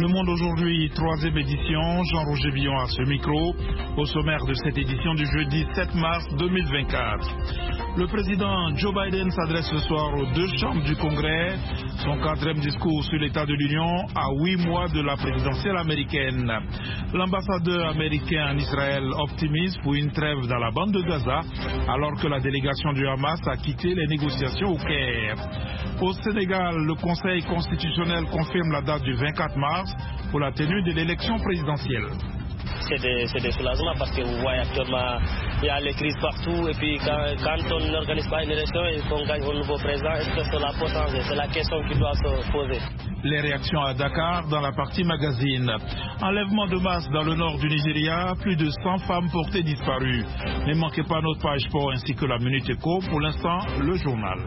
Le Monde aujourd'hui, troisième édition, Jean-Roger Billon à ce micro, au sommaire de cette édition du jeudi 7 mars 2024. Le président Joe Biden s'adresse ce soir aux deux chambres du Congrès, son quatrième discours sur l'état de l'Union à 8 mois de la présidentielle américaine. L'ambassadeur américain en Israël optimise pour une trêve dans la bande de Gaza, alors que la délégation du Hamas a quitté les négociations au Caire. Au Sénégal, le Conseil constitutionnel confirme la date du 24 mars pour la tenue de l'élection présidentielle. C'est des soulagements parce que vous voyez actuellement, il y a les crises partout et puis quand on n'organise pas une élection et qu'on gagne un nouveau président, est-ce que cela peut changer? C'est la question qui doit se poser. Les réactions à Dakar dans la partie magazine. Enlèvement de masse dans le nord du Nigeria, plus de 100 femmes portées disparues. Ne manquez pas notre page sport ainsi que la Minute Éco. Pour l'instant, le journal.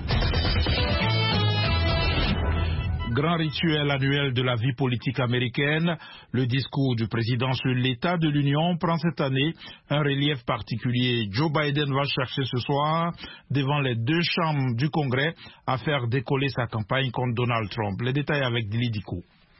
Grand rituel annuel de la vie politique américaine, le discours du président sur l'état de l'Union prend cette année un relief particulier. Joe Biden va chercher ce soir, devant les deux chambres du Congrès, à faire décoller sa campagne contre Donald Trump. Les détails avec Dili Diko.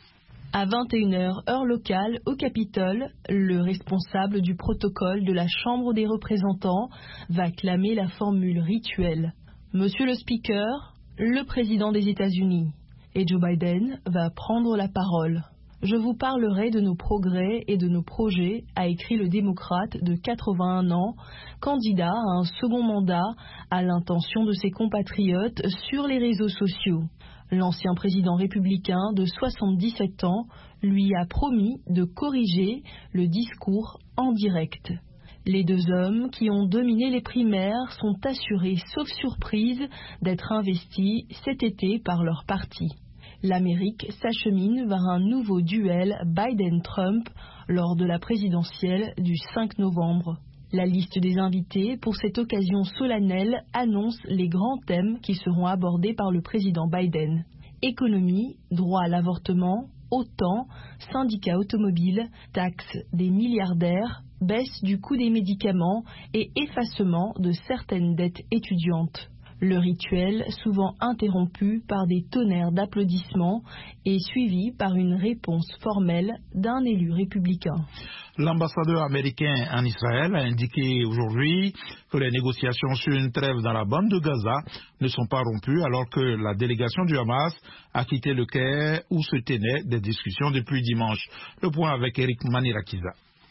À 21h, heure locale, au Capitole, le responsable du protocole de la Chambre des représentants va clamer la formule rituelle. Monsieur le Speaker, le président des États-Unis. Et Joe Biden va prendre la parole. Je vous parlerai de nos progrès et de nos projets, a écrit le démocrate de 81 ans, candidat à un second mandat, à l'intention de ses compatriotes sur les réseaux sociaux. L'ancien président républicain de 77 ans lui a promis de corriger le discours en direct. Les deux hommes qui ont dominé les primaires sont assurés, sauf surprise, d'être investis cet été par leur parti. L'Amérique s'achemine vers un nouveau duel Biden-Trump lors de la présidentielle du 5 novembre. La liste des invités pour cette occasion solennelle annonce les grands thèmes qui seront abordés par le président Biden. Économie, droit à l'avortement, OTAN, syndicats automobiles, taxes des milliardaires, baisse du coût des médicaments et effacement de certaines dettes étudiantes. Le rituel, souvent interrompu par des tonnerres d'applaudissements, est suivi par une réponse formelle d'un élu républicain. L'ambassadeur américain en Israël a indiqué aujourd'hui que les négociations sur une trêve dans la bande de Gaza ne sont pas rompues alors que la délégation du Hamas a quitté le Caire où se tenaient des discussions depuis dimanche. Le point avec Eric Manirakiza.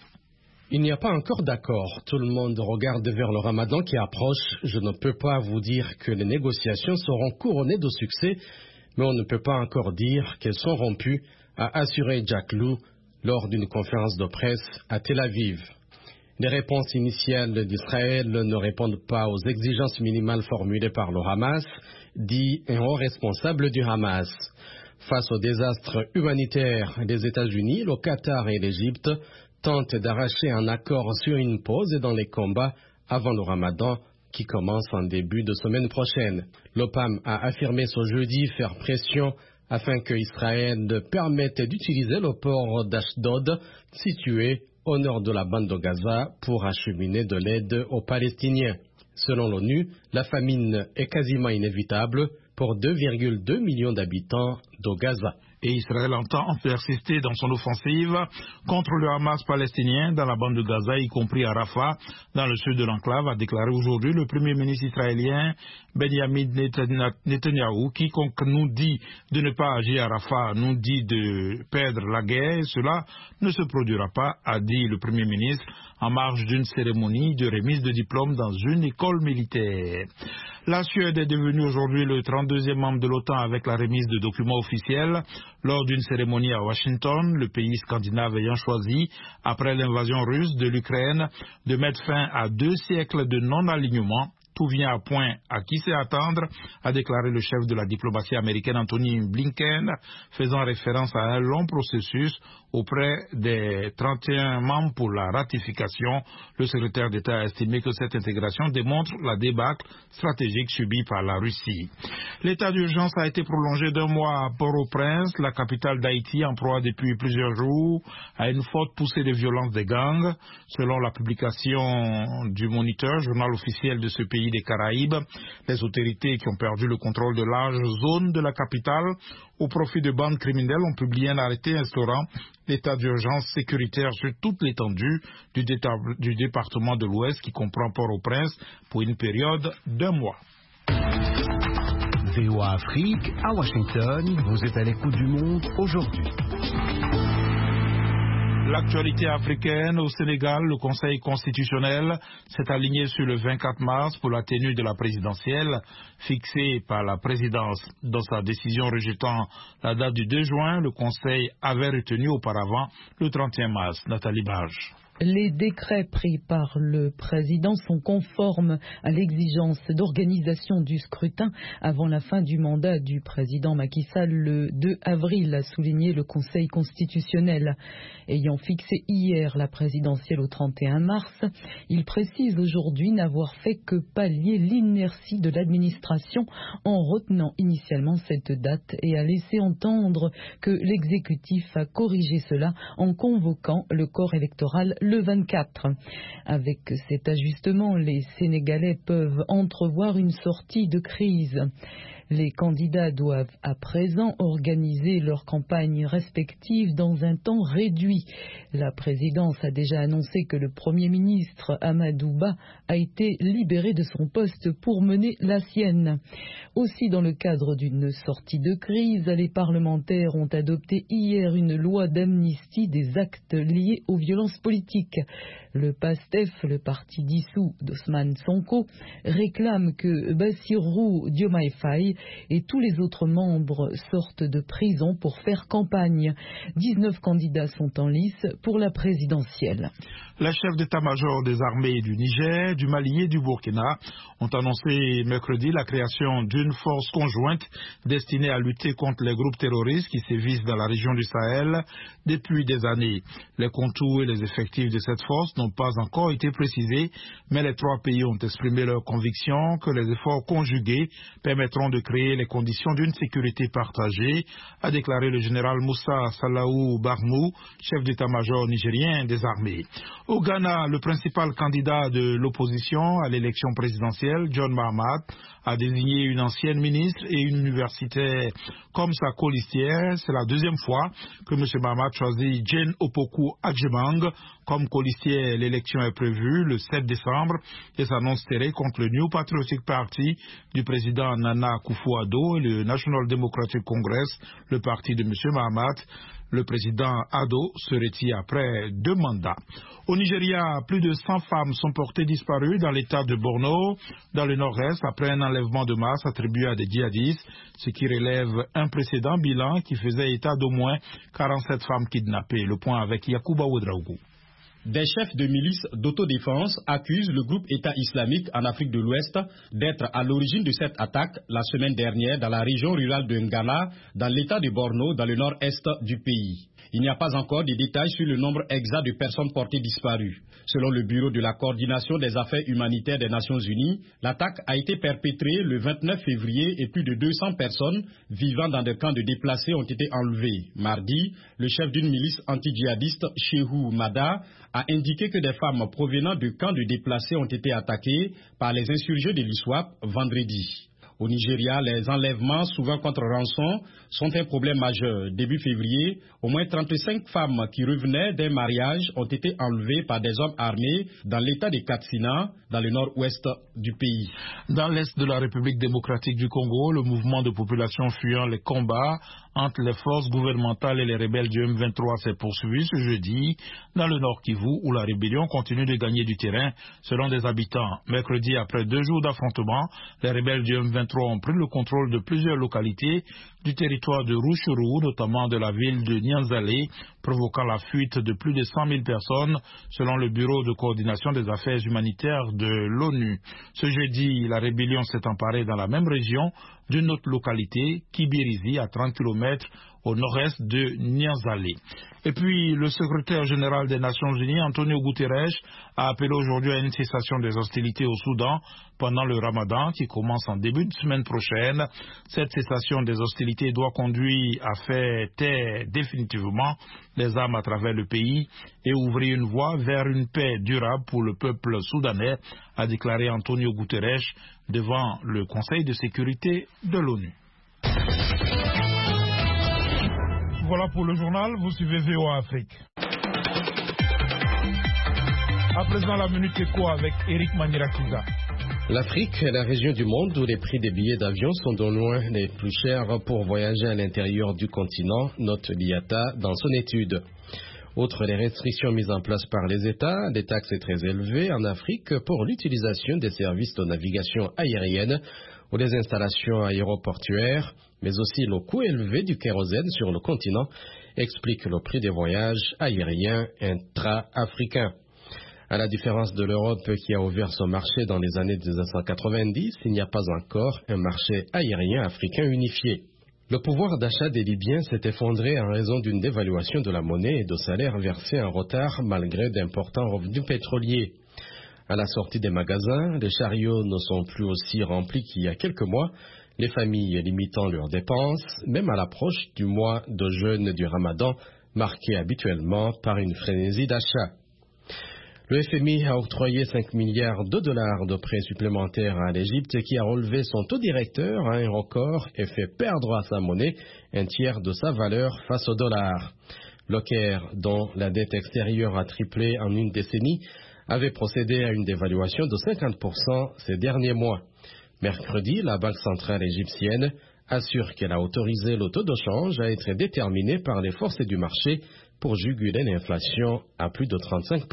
Il n'y a pas encore d'accord. Tout le monde regarde vers le Ramadan qui approche. Je ne peux pas vous dire que les négociations seront couronnées de succès, mais on ne peut pas encore dire qu'elles sont rompues, a assuré Jack Lew lors d'une conférence de presse à Tel Aviv. Les réponses initiales d'Israël ne répondent pas aux exigences minimales formulées par le Hamas, dit un haut responsable du Hamas. Face au désastre humanitaire des États-Unis, le Qatar et l'Égypte tentent d'arracher un accord sur une pause dans les combats avant le Ramadan qui commence en début de semaine prochaine. L'OPAM a affirmé ce jeudi faire pression afin que Israël permette d'utiliser le port d'Ashdod situé au nord de la bande de Gaza pour acheminer de l'aide aux Palestiniens. Selon l'ONU, la famine est quasiment inévitable pour 2,2 millions d'habitants de Gaza. Et Israël entend persister dans son offensive contre le Hamas palestinien dans la bande de Gaza, y compris à Rafah, dans le sud de l'enclave, a déclaré aujourd'hui le premier ministre israélien Benjamin Netanyahu. Quiconque nous dit de ne pas agir à Rafah nous dit de perdre la guerre, et cela ne se produira pas, a dit le premier ministre en marge d'une cérémonie de remise de diplôme dans une école militaire. La Suède est devenue aujourd'hui le 32e membre de l'OTAN avec la remise de documents officiels lors d'une cérémonie à Washington, le pays scandinave ayant choisi, après l'invasion russe de l'Ukraine, de mettre fin à 2 siècles de non-alignement. Tout vient à point à qui sait attendre, a déclaré le chef de la diplomatie américaine Anthony Blinken, faisant référence à un long processus auprès des 31 membres pour la ratification. Le secrétaire d'État a estimé que cette intégration démontre la débâcle stratégique subie par la Russie. L'état d'urgence a été prolongé d'1 mois à Port-au-Prince, la capitale d'Haïti, en proie depuis plusieurs jours à une forte poussée de violence des gangs. Selon la publication du Moniteur, journal officiel de ce pays des Caraïbes. Les autorités qui ont perdu le contrôle de larges zones de la capitale au profit de bandes criminelles ont publié un arrêté instaurant l'état d'urgence sécuritaire sur toute l'étendue du département de l'Ouest qui comprend Port-au-Prince pour une période d'1 mois. VOA Afrique, à Washington, vous êtes à l'écoute du monde aujourd'hui. L'actualité africaine au Sénégal, le Conseil constitutionnel s'est aligné sur le 24 mars pour la tenue de la présidentielle fixée par la présidence. Dans sa décision rejetant la date du 2 juin, le Conseil avait retenu auparavant le 31 mars. Nathalie Barge. Les décrets pris par le président sont conformes à l'exigence d'organisation du scrutin avant la fin du mandat du président Macky Sall le 2 avril, a souligné le Conseil constitutionnel. Ayant fixé hier la présidentielle au 31 mars, il précise aujourd'hui n'avoir fait que pallier l'inertie de l'administration en retenant initialement cette date et a laissé entendre que l'exécutif a corrigé cela en convoquant le corps électoral le 24. Avec cet ajustement, les Sénégalais peuvent entrevoir une sortie de crise. Les candidats doivent à présent organiser leurs campagnes respectives dans un temps réduit. La présidence a déjà annoncé que le Premier ministre Amadou Ba a été libéré de son poste pour mener la sienne. Aussi, dans le cadre d'une sortie de crise, les parlementaires ont adopté hier une loi d'amnistie des actes liés aux violences politiques. Le PASTEF, le parti dissous d'Ousmane Sonko, réclame que Bassirou Diomaye Faye et tous les autres membres sortent de prison pour faire campagne. 19 candidats sont en lice pour la présidentielle. Les chefs d'état-major des armées du Niger, du Mali et du Burkina ont annoncé mercredi la création d'une force conjointe destinée à lutter contre les groupes terroristes qui sévissent dans la région du Sahel depuis des années. Les contours et les effectifs de cette force n'ont pas encore été précisés, mais les 3 pays ont exprimé leur conviction que les efforts conjugués permettront de créer les conditions d'une sécurité partagée, a déclaré le général Moussa Salaou Barmou, chef d'état-major nigérien des armées. Au Ghana, le principal candidat de l'opposition à l'élection présidentielle, John Mahama, a désigné une ancienne ministre et une universitaire comme sa colistière. C'est la deuxième fois que M. Mahama choisit Jane Opoku Adjemang comme colistière. L'élection est prévue le 7 décembre et s'annonce serrée contre le New Patriotic Party du président Nana Akufo-Addo et le National Democratic Congress, le parti de M. Mahama. Le président Addo se retire après 2 mandats. Au Nigeria, plus de 100 femmes sont portées disparues dans l'état de Borno, dans le nord-est, après un enlèvement de masse attribué à des djihadistes, ce qui relève un précédent bilan qui faisait état d'au moins 47 femmes kidnappées. Le point avec Yacouba Ouedraougou. Des chefs de milices d'autodéfense accusent le groupe État islamique en Afrique de l'Ouest d'être à l'origine de cette attaque la semaine dernière dans la région rurale de Ngala, dans l'état de Borno, dans le nord-est du pays. Il n'y a pas encore de détails sur le nombre exact de personnes portées disparues. Selon le Bureau de la coordination des affaires humanitaires des Nations Unies, l'attaque a été perpétrée le 29 février et plus de 200 personnes vivant dans des camps de déplacés ont été enlevées. Mardi, le chef d'une milice anti-djihadiste, Shehu Mada, a indiqué que des femmes provenant de camps de déplacés ont été attaquées par les insurgés de l'ISWAP vendredi. Au Nigeria, les enlèvements, souvent contre rançon, sont un problème majeur. Début février, au moins 35 femmes qui revenaient d'un mariage ont été enlevées par des hommes armés dans l'état de Katsina, dans le nord-ouest du pays. Dans l'est de la République démocratique du Congo, le mouvement de population fuyant les combats entre les forces gouvernementales et les rebelles du M23 s'est poursuivi ce jeudi dans le Nord Kivu, où la rébellion continue de gagner du terrain selon des habitants. Mercredi, après 2 jours d'affrontements, les rebelles du M23 ont pris le contrôle de plusieurs localités du territoire de Rutshuru, notamment de la ville de Nyanzale, provoquant la fuite de plus de 100 000 personnes, selon le Bureau de coordination des affaires humanitaires de l'ONU. Ce jeudi, la rébellion s'est emparée dans la même région d'une autre localité, Kibirizi, à 30 km au nord-est de Niazale. Et puis, le secrétaire général des Nations Unies, Antonio Guterres, a appelé aujourd'hui à une cessation des hostilités au Soudan pendant le Ramadan qui commence en début de semaine prochaine. Cette cessation des hostilités doit conduire à faire taire définitivement les armes à travers le pays et ouvrir une voie vers une paix durable pour le peuple soudanais, a déclaré Antonio Guterres devant le Conseil de sécurité de l'ONU. Voilà pour le journal, vous suivez VOA Afrique. À présent, la Minute Éco avec Eric Manirakiza. L'Afrique est la région du monde où les prix des billets d'avion sont de loin les plus chers pour voyager à l'intérieur du continent, note l'IATA dans son étude. Outre les restrictions mises en place par les États, des taxes très élevées en Afrique pour l'utilisation des services de navigation aérienne ou des installations aéroportuaires, mais aussi le coût élevé du kérosène sur le continent, explique le prix des voyages aériens intra-africains. À la différence de l'Europe qui a ouvert son marché dans les années 1990, il n'y a pas encore un marché aérien africain unifié. Le pouvoir d'achat des Libyens s'est effondré en raison d'une dévaluation de la monnaie et de salaires versés en retard malgré d'importants revenus pétroliers. À la sortie des magasins, les chariots ne sont plus aussi remplis qu'il y a quelques mois, les familles limitant leurs dépenses, même à l'approche du mois de jeûne du Ramadan, marqué habituellement par une frénésie d'achat. Le FMI a octroyé 5 milliards de dollars de prêts supplémentaires à l'Égypte qui a relevé son taux directeur à un record et fait perdre à sa monnaie un tiers de sa valeur face au dollar. Le Caire, dont la dette extérieure a triplé en une décennie, avait procédé à une dévaluation de 50% ces derniers mois. Mercredi, la Banque centrale égyptienne assure qu'elle a autorisé le taux de change à être déterminé par les forces du marché pour juguler l'inflation à plus de 35%.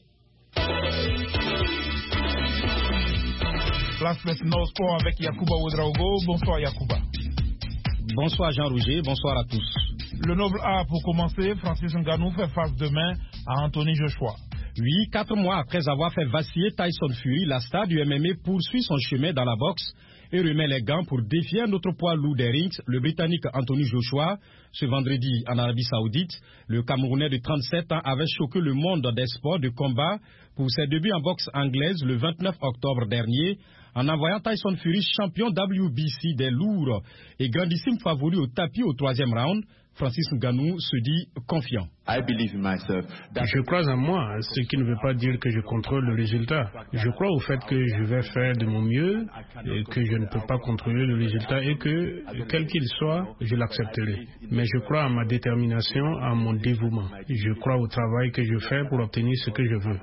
Place maintenant au sport avec Yacouba Ouedraogo. Bonsoir Yacouba. Bonsoir Jean-Roger, bonsoir à tous. Le Noble A pour commencer, Francis Ngannou fait face demain à Anthony Joshua. Oui, 4 mois après avoir fait vaciller Tyson Fury, la star du MMA poursuit son chemin dans la boxe et remet les gants pour défier un autre poids lourd des rings, le Britannique Anthony Joshua. Ce vendredi en Arabie Saoudite, le Camerounais de 37 ans avait choqué le monde des sports de combat pour ses débuts en boxe anglaise le 29 octobre dernier, en envoyant Tyson Fury champion WBC des lourds et grandissime favori au tapis au 3e round. Francis Ngannou se dit confiant. Je crois en moi, ce qui ne veut pas dire que je contrôle le résultat. Je crois au fait que je vais faire de mon mieux, et que je ne peux pas contrôler le résultat et que, quel qu'il soit, je l'accepterai. Mais je crois à ma détermination, à mon dévouement. Je crois au travail que je fais pour obtenir ce que je veux.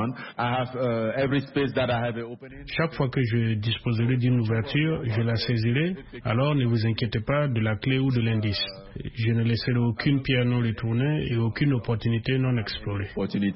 Chaque fois que je disposerai d'une ouverture, je la saisirai, alors ne vous inquiétez pas de la clé ou de l'indice. Je ne laisserai aucune pierre non retournée et aucune opportunité non explorée.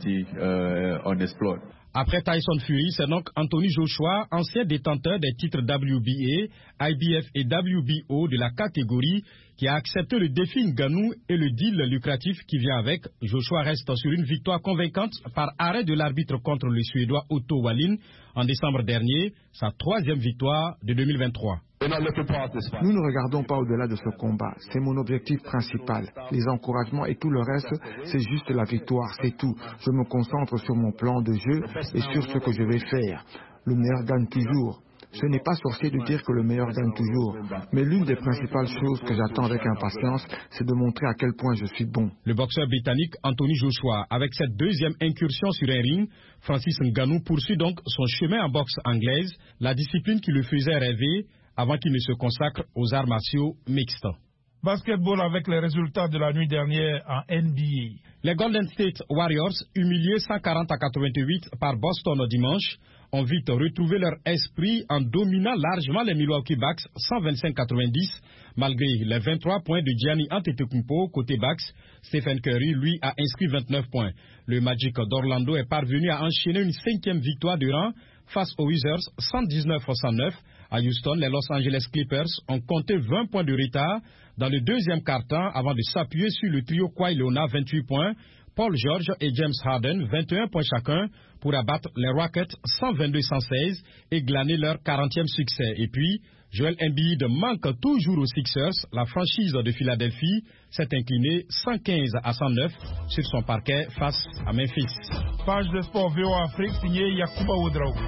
Après Tyson Fury, c'est donc Anthony Joshua, ancien détenteur des titres WBA, IBF et WBO de la catégorie, qui a accepté le défi Ngannou et le deal lucratif qui vient avec. Joshua reste sur une victoire convaincante par arrêt de l'arbitre contre le Suédois Otto Wallin en décembre dernier, sa 3e victoire de 2023. Nous ne regardons pas au-delà de ce combat. C'est mon objectif principal. Les encouragements et tout le reste, c'est juste la victoire, c'est tout. Je me concentre sur mon plan de jeu et sur ce que je vais faire. Le meilleur gagne toujours. Ce n'est pas sorcier de dire que le meilleur gagne toujours. Mais l'une des principales choses que j'attends avec impatience, c'est de montrer à quel point je suis bon. Le boxeur britannique Anthony Joshua, avec cette 2e incursion sur un ring, Francis Ngannou poursuit donc son chemin en boxe anglaise, la discipline qui le faisait rêver avant qu'il ne se consacre aux arts martiaux mixtes. Basketball avec les résultats de la nuit dernière en NBA. Les Golden State Warriors, humiliés 140-88 par Boston dimanche, ont vite retrouvé leur esprit en dominant largement les Milwaukee Bucks 125-90. Malgré les 23 points de Giannis Antetokounmpo côté Bucks, Stephen Curry, lui, a inscrit 29 points. Le Magic d'Orlando est parvenu à enchaîner une 5e victoire de rang face aux Wizards 119-109. À Houston, les Los Angeles Clippers ont compté 20 points de retard dans le 2e quart-temps avant de s'appuyer sur le trio Kawhi Leonard 28 points, Paul George et James Harden, 21 points chacun, pour abattre les Rockets 122-116 et glaner leur 40e succès. Et puis, Joel Embiid manque toujours aux Sixers. La franchise de Philadelphie s'est inclinée 115-109 sur son parquet face à Memphis. Page de sport VOA Afrique, signé Yacouba Ouedraogo.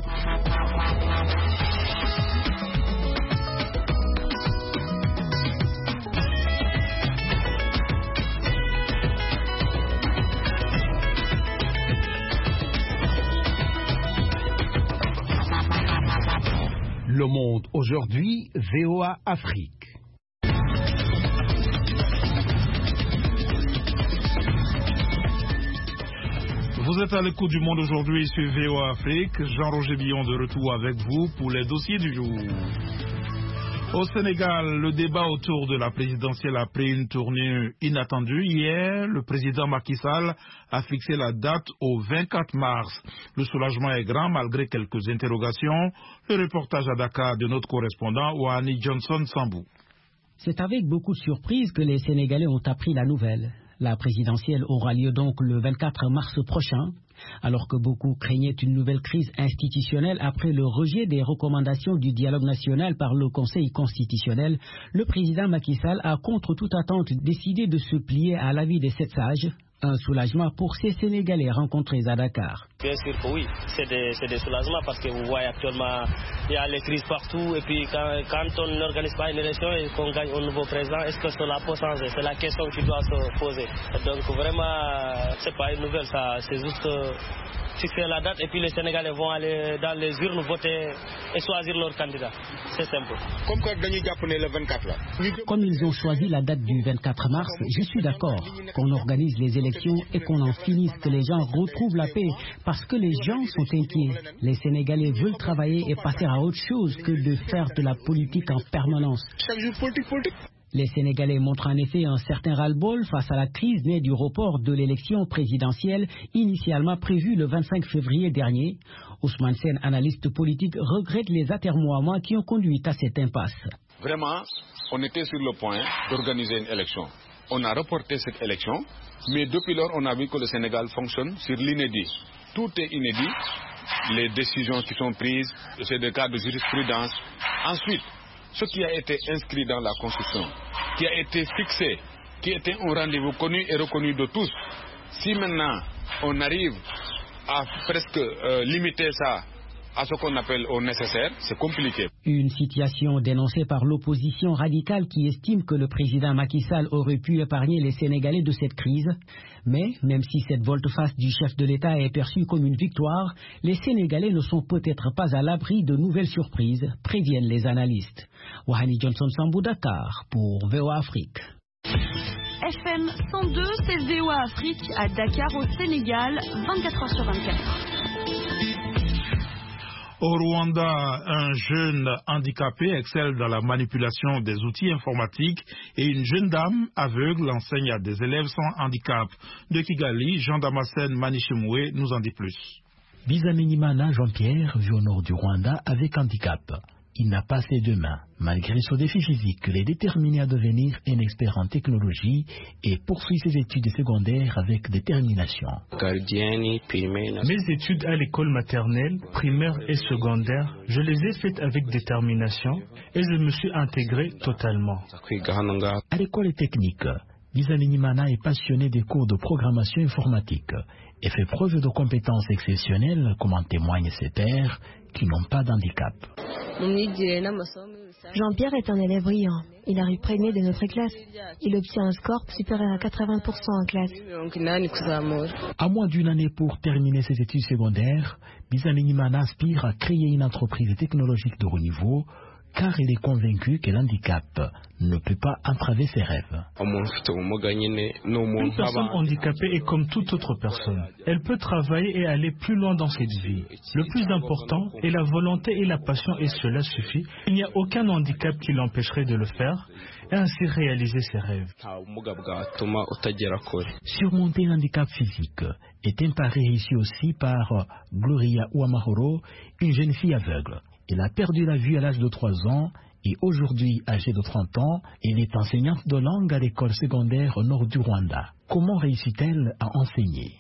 Le Monde aujourd'hui, VOA Afrique. Vous êtes à l'écoute du Monde aujourd'hui sur VOA Afrique. Jean-Roger Billon de retour avec vous pour les dossiers du jour. Au Sénégal, le débat autour de la présidentielle a pris une tournure inattendue. Hier, le président Macky Sall a fixé la date au 24 mars. Le soulagement est grand malgré quelques interrogations. Le reportage à Dakar de notre correspondant Ouani Johnson Sambou. C'est avec beaucoup de surprise que les Sénégalais ont appris la nouvelle. La présidentielle aura lieu donc le 24 mars prochain, alors que beaucoup craignaient une nouvelle crise institutionnelle après le rejet des recommandations du dialogue national par le Conseil constitutionnel. Le président Macky Sall a, contre toute attente, décidé de se plier à l'avis des 7 sages. Un soulagement pour ces Sénégalais rencontrés à Dakar. Bien sûr que oui, c'est des soulagements parce que vous voyez actuellement, il y a les crises partout et puis quand on n'organise pas une élection et qu'on gagne un nouveau président, est-ce que cela peut changer? C'est la question qui doit se poser. Donc vraiment, c'est pas une nouvelle, ça, c'est juste fixer la date et puis les Sénégalais vont aller dans les urnes voter et choisir leur candidat. C'est simple. Comme ils ont choisi la date du 24 mars, je suis d'accord qu'on organise les élections et qu'on en finisse, que les gens retrouvent la paix, parce que les gens sont inquiets. Les Sénégalais veulent travailler et passer à autre chose que de faire de la politique en permanence. Les Sénégalais montrent en effet un certain ras-le-bol face à la crise née du report de l'élection présidentielle initialement prévue le 25 février dernier. Ousmane Sène, analyste politique, regrette les atermoiements qui ont conduit à cette impasse. Vraiment, on était sur le point d'organiser une élection. On a reporté cette élection, mais depuis lors, on a vu que le Sénégal fonctionne sur l'inédit. Tout est inédit. Les décisions qui sont prises, c'est des cas de jurisprudence. Ensuite, ce qui a été inscrit dans la Constitution, qui a été fixé, qui était un rendez-vous connu et reconnu de tous. Si maintenant on arrive à presque limiter ça à ce qu'on appelle au nécessaire, c'est compliqué. Une situation dénoncée par l'opposition radicale qui estime que le président Macky Sall aurait pu épargner les Sénégalais de cette crise. Mais, même si cette volte-face du chef de l'État est perçue comme une victoire, les Sénégalais ne sont peut-être pas à l'abri de nouvelles surprises, préviennent les analystes. Wahani Johnson Sambou, Dakar, pour VOA Afrique. FM 102, c'est VOA Afrique à Dakar au Sénégal, 24 heures sur 24. Au Rwanda, un jeune handicapé excelle dans la manipulation des outils informatiques et une jeune dame aveugle enseigne à des élèves sans handicap. De Kigali, Jean Damascène Manishimwe nous en dit plus. Bizaminimana Jean-Pierre vit au nord du Rwanda avec handicap. Il n'a pas ses 2 mains. Malgré son défi physique, il est déterminé à devenir un expert en technologie et poursuit ses études secondaires avec détermination. Mes études à l'école maternelle, primaire et secondaire, je les ai faites avec détermination et je me suis intégré totalement. À l'école technique, Bizaminimana est passionné des cours de programmation informatique et fait preuve de compétences exceptionnelles, comme en témoignent ses pairs qui n'ont pas d'handicap. Jean-Pierre est un élève brillant. Il arrive premier de notre classe. Il obtient un score supérieur à 80% en classe. À moins d'une année pour terminer ses études secondaires, Bizaminimana aspire à créer une entreprise technologique de haut niveau, car il est convaincu que l'handicap ne peut pas entraver ses rêves. Une personne handicapée est comme toute autre personne. Elle peut travailler et aller plus loin dans cette vie. Le plus important est la volonté et la passion, et cela suffit. Il n'y a aucun handicap qui l'empêcherait de le faire et ainsi réaliser ses rêves. Surmonter l'handicap physique est un pari réussi aussi par Gloria Ouamahoro, une jeune fille aveugle. Elle a perdu la vue à l'âge de 3 ans et aujourd'hui, âgée de 30 ans, elle est enseignante de langue à l'école secondaire au nord du Rwanda. Comment réussit-elle à enseigner?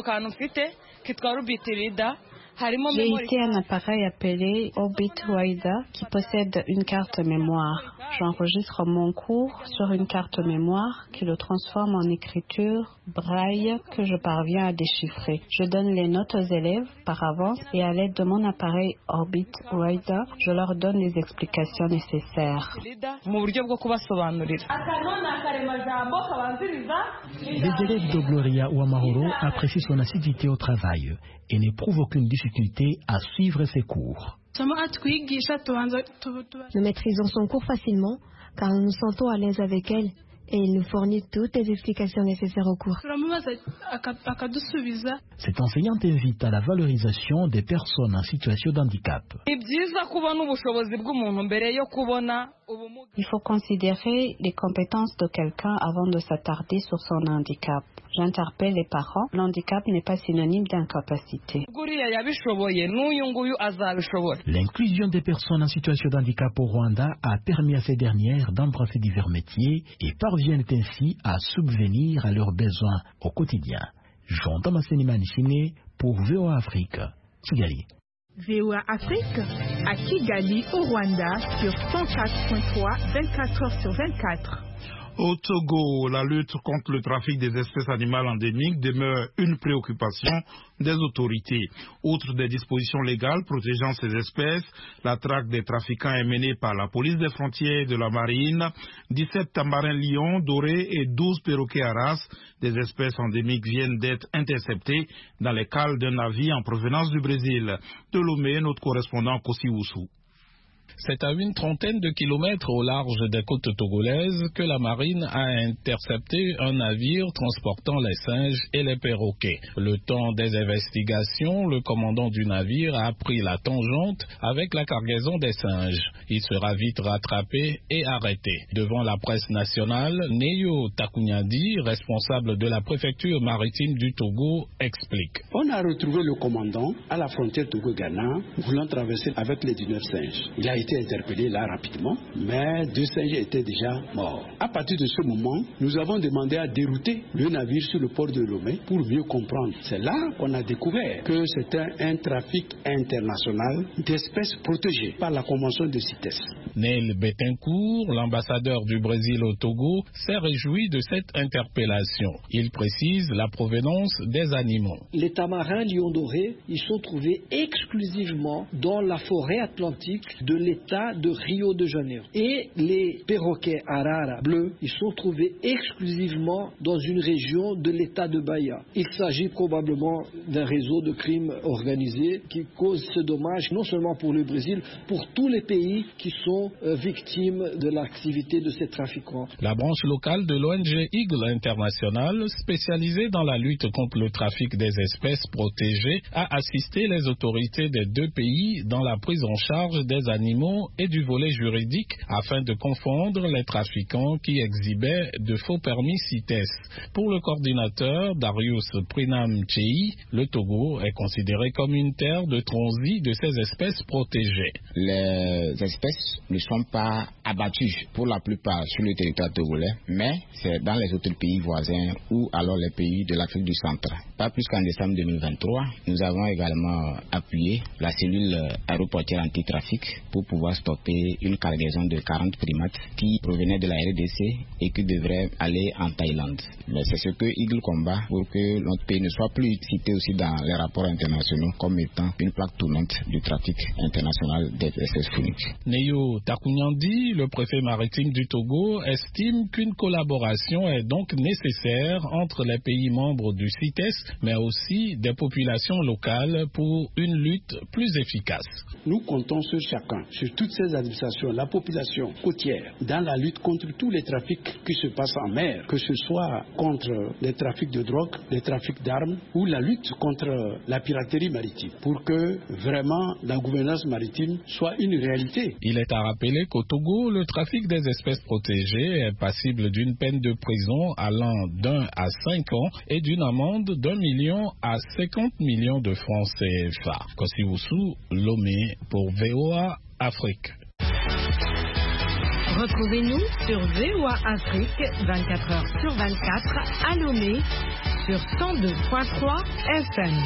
J'ai été un appareil appelé Orbit Rider qui possède une carte mémoire. J'enregistre mon cours sur une carte mémoire qui le transforme en écriture braille que je parviens à déchiffrer. Je donne les notes aux élèves par avance et à l'aide de mon appareil Orbit Rider, je leur donne les explications nécessaires. Les élèves de Gloria Ouamahoro apprécient son assiduité au travail et n'éprouvent aucune difficulté à suivre ses cours. Nous maîtrisons son cours facilement car nous nous sentons à l'aise avec elle et il nous fournit toutes les explications nécessaires au cours. Cette enseignante invite à la valorisation des personnes en situation de handicap. Il faut considérer les compétences de quelqu'un avant de s'attarder sur son handicap. J'interpelle les parents, l'handicap n'est pas synonyme d'incapacité. L'inclusion des personnes en situation de handicap au Rwanda a permis à ces dernières d'embrasser divers métiers et parviennent ainsi à subvenir à leurs besoins au quotidien. Jean Damascene Manishimwe pour VOA Afrique, Kigali. VOA Afrique à Kigali au Rwanda sur 104.3, 24 heures sur 24. Au Togo, la lutte contre le trafic des espèces animales endémiques demeure une préoccupation des autorités. Outre des dispositions légales protégeant ces espèces, la traque des trafiquants est menée par la police des frontières et de la marine. 17 tamarins lions, dorés et 12 perroquets à race des espèces endémiques viennent d'être interceptés dans les cales d'un navire en provenance du Brésil. De Lomé, notre correspondant Kossi Oussou. C'est à une trentaine de kilomètres au large des côtes togolaises que la marine a intercepté un navire transportant les singes et les perroquets. Le temps des investigations, le commandant du navire a pris la tangente avec la cargaison des singes. Il sera vite rattrapé et arrêté. Devant la presse nationale, Neyo Takunyadi, responsable de la préfecture maritime du Togo, explique. On a retrouvé le commandant à la frontière Togo-Ghana voulant traverser avec les 19 singes. Il a été interpellé là rapidement, mais 2 singes étaient déjà morts. À partir de ce moment, nous avons demandé à dérouter le navire sur le port de Lomé pour mieux comprendre. C'est là qu'on a découvert que c'était un trafic international d'espèces protégées par la convention de CITES. Neil Betancourt, l'ambassadeur du Brésil au Togo, s'est réjoui de cette interpellation. Il précise la provenance des animaux. Les tamarins lions dorés, ils sont trouvés exclusivement dans la forêt atlantique de l'État de Rio de Janeiro. Et les perroquets arara bleus, ils sont trouvés exclusivement dans une région de l'État de Bahia. Il s'agit probablement d'un réseau de crimes organisés qui cause ce dommage non seulement pour le Brésil, pour tous les pays qui sont victimes de l'activité de ces trafiquants. La branche locale de l'ONG Eagle International, spécialisée dans la lutte contre le trafic des espèces protégées, a assisté les autorités des 2 pays dans la prise en charge des animaux et du volet juridique afin de confondre les trafiquants qui exhibaient de faux permis CITES. Pour le coordinateur Darius Prinam Chei, le Togo est considéré comme une terre de transit de ces espèces protégées. Les espèces ne sont pas abattues pour la plupart sur le territoire togolais, mais c'est dans les autres pays voisins ou alors les pays de l'Afrique du Centre. Pas plus qu'en décembre 2023, nous avons également appuyé la cellule aéroportière anti-trafic pour pouvoir stopper une cargaison de 40 primates qui provenaient de la RDC et qui devraient aller en Thaïlande. Mais c'est ce que Eagle combat pour que notre pays ne soit plus cité aussi dans les rapports internationaux comme étant une plaque tournante du trafic international des espèces fauniques. Neyo Takunyandi, le préfet maritime du Togo, estime qu'une collaboration est donc nécessaire entre les pays membres du CITES, mais aussi des populations locales pour une lutte plus efficace. Nous comptons sur chacun, sur toutes ces administrations, la population côtière, dans la lutte contre tous les trafics qui se passent en mer, que ce soit contre les trafics de drogue, les trafics d'armes ou la lutte contre la piraterie maritime, pour que vraiment la gouvernance maritime soit une réalité. Il est à rappeler qu'au Togo, le trafic des espèces protégées est passible d'une peine de prison allant d'1 à 5 ans et d'une amende d'1 million à 50 millions de francs CFA. Kossi Oussou, Lomé pour VOA Afrique. Retrouvez-nous sur VOA Afrique 24h sur 24 à Lomé sur 102.3 FM.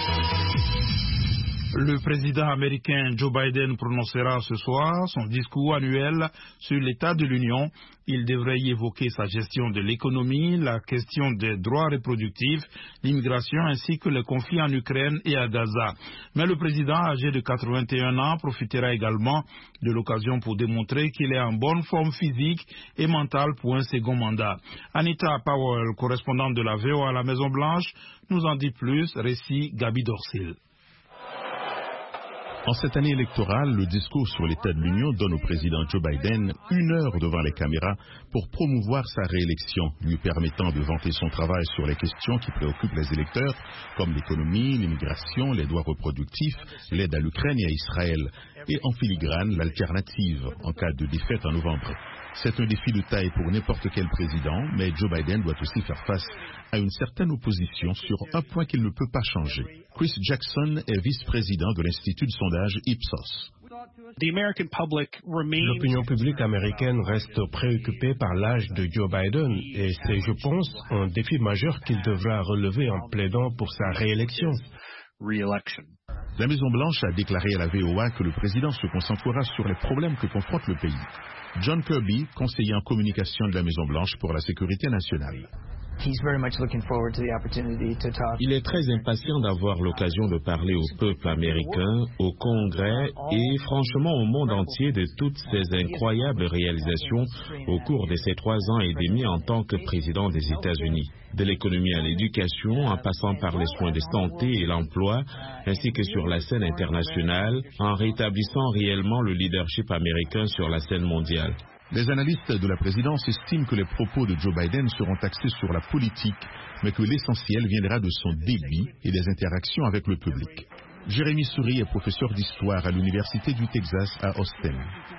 Le président américain Joe Biden prononcera ce soir son discours annuel sur l'état de l'Union. Il devrait y évoquer sa gestion de l'économie, la question des droits reproductifs, l'immigration ainsi que les conflits en Ukraine et à Gaza. Mais le président âgé de 81 ans profitera également de l'occasion pour démontrer qu'il est en bonne forme physique et mentale pour un second mandat. Anita Powell, correspondante de la VOA à la Maison-Blanche, nous en dit plus. Récit Gabi Dorsil. En cette année électorale, le discours sur l'état de l'Union donne au président Joe Biden 1 heure devant les caméras pour promouvoir sa réélection, lui permettant de vanter son travail sur les questions qui préoccupent les électeurs, comme l'économie, l'immigration, les droits reproductifs, l'aide à l'Ukraine et à Israël, et en filigrane, l'alternative en cas de défaite en novembre. C'est un défi de taille pour n'importe quel président, mais Joe Biden doit aussi faire face à une certaine opposition sur un point qu'il ne peut pas changer. Chris Jackson est vice-président de l'Institut de sondage Ipsos. L'opinion publique américaine reste préoccupée par l'âge de Joe Biden et c'est, je pense, un défi majeur qu'il devra relever en plaidant pour sa réélection. La Maison-Blanche a déclaré à la VOA que le président se concentrera sur les problèmes que confronte le pays. John Kirby, conseiller en communication de la Maison-Blanche pour la sécurité nationale. Il est très impatient d'avoir l'occasion de parler au peuple américain, au Congrès et franchement au monde entier de toutes ces incroyables réalisations au cours de ces 3 ans et demi en tant que président des États-Unis. De l'économie à l'éducation, en passant par les soins de santé et l'emploi, ainsi que sur la scène internationale, en rétablissant réellement le leadership américain sur la scène mondiale. Les analystes de la présidence estiment que les propos de Joe Biden seront axés sur la politique, mais que l'essentiel viendra de son débit et des interactions avec le public. Jérémy Souris est professeur d'histoire à l'Université du Texas à Austin.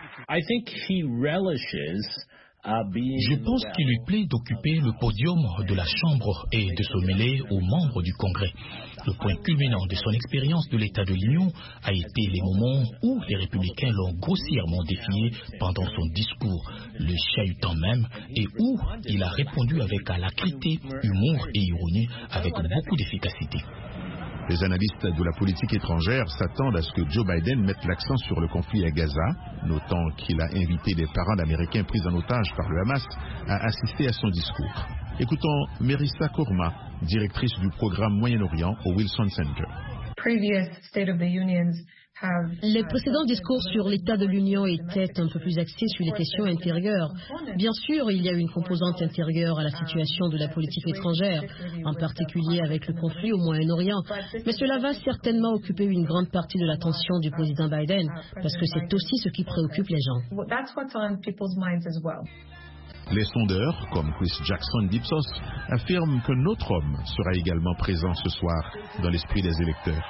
Je pense qu'il lui plaît d'occuper le podium de la Chambre et de se mêler aux membres du Congrès. Le point culminant de son expérience de l'État de l'Union a été les moments où les républicains l'ont grossièrement défié pendant son discours, le chahutant même, et où il a répondu avec alacrité, humour et ironie avec beaucoup d'efficacité. Les analystes de la politique étrangère s'attendent à ce que Joe Biden mette l'accent sur le conflit à Gaza, notant qu'il a invité des parents d'Américains pris en otage par le Hamas à assister à son discours. Écoutons Merissa Korma, directrice du programme Moyen-Orient au Wilson Center. Les précédents discours sur l'état de l'Union étaient un peu plus axés sur les questions intérieures. Bien sûr, il y a une composante intérieure à la situation de la politique étrangère, en particulier avec le conflit au Moyen-Orient. Mais cela va certainement occuper une grande partie de l'attention du président Biden, parce que c'est aussi ce qui préoccupe les gens. Les sondeurs, comme Chris Jackson d'Ipsos, affirment qu'un autre homme sera également présent ce soir dans l'esprit des électeurs.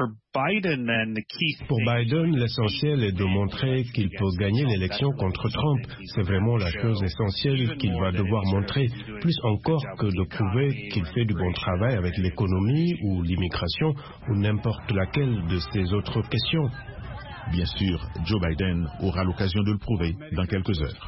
Pour Biden, l'essentiel est de montrer qu'il peut gagner l'élection contre Trump. C'est vraiment la chose essentielle qu'il va devoir montrer, plus encore que de prouver qu'il fait du bon travail avec l'économie ou l'immigration ou n'importe laquelle de ces autres questions. Bien sûr, Joe Biden aura l'occasion de le prouver dans quelques heures.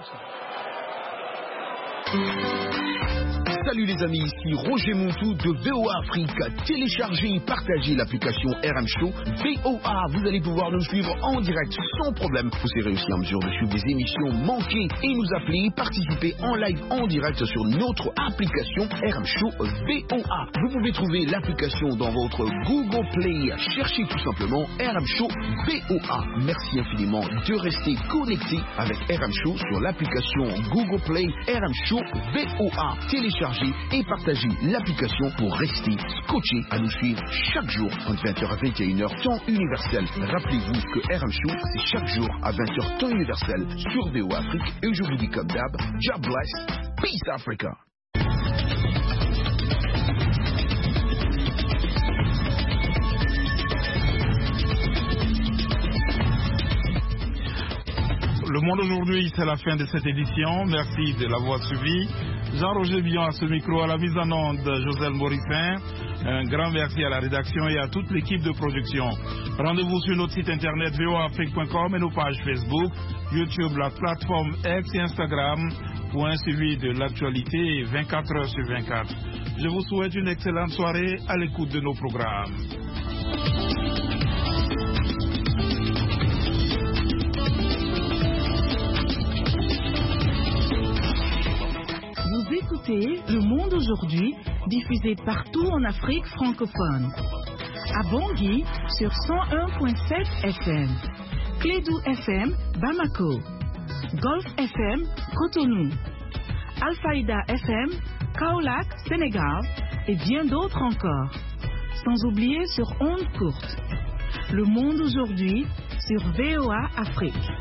Salut les amis, ici Roger Montou de VOA Afrique. Téléchargez et partagez l'application RM Show VOA. Vous allez pouvoir nous suivre en direct sans problème. Vous serez aussi en mesure de suivre des émissions manquées et nous appeler, participer en live en direct sur notre application RM Show VOA. Vous pouvez trouver l'application dans votre Google Play. Cherchez tout simplement RM Show VOA. Merci infiniment de rester connecté avec RM Show sur l'application Google Play RM Show VOA. Téléchargez et partagez l'application pour rester scotché à nous suivre chaque jour entre 20h à 21h temps universel. Rappelez-vous que RM Show c'est chaque jour à 20h temps universel sur VOA Afrique et je vous dis comme d'hab, God bless, peace Africa. Le Monde aujourd'hui, c'est la fin de cette édition. Merci de l'avoir suivi. Jean-Roger Bion à ce micro, à la mise en onde, Joselle Morissin. Un grand merci à la rédaction et à toute l'équipe de production. Rendez-vous sur notre site internet voafrique.com et nos pages Facebook, YouTube, la plateforme X et Instagram pour un suivi de l'actualité 24 heures sur 24. Je vous souhaite une excellente soirée à l'écoute de nos programmes. Vous écoutez Le Monde aujourd'hui, diffusé partout en Afrique francophone. À Bangui sur 101.7 FM, Clédou FM, Bamako, Golf FM, Cotonou, Alfaïda FM, Kaolack, Sénégal et bien d'autres encore. Sans oublier sur ondes courtes. Le Monde aujourd'hui sur VOA Afrique.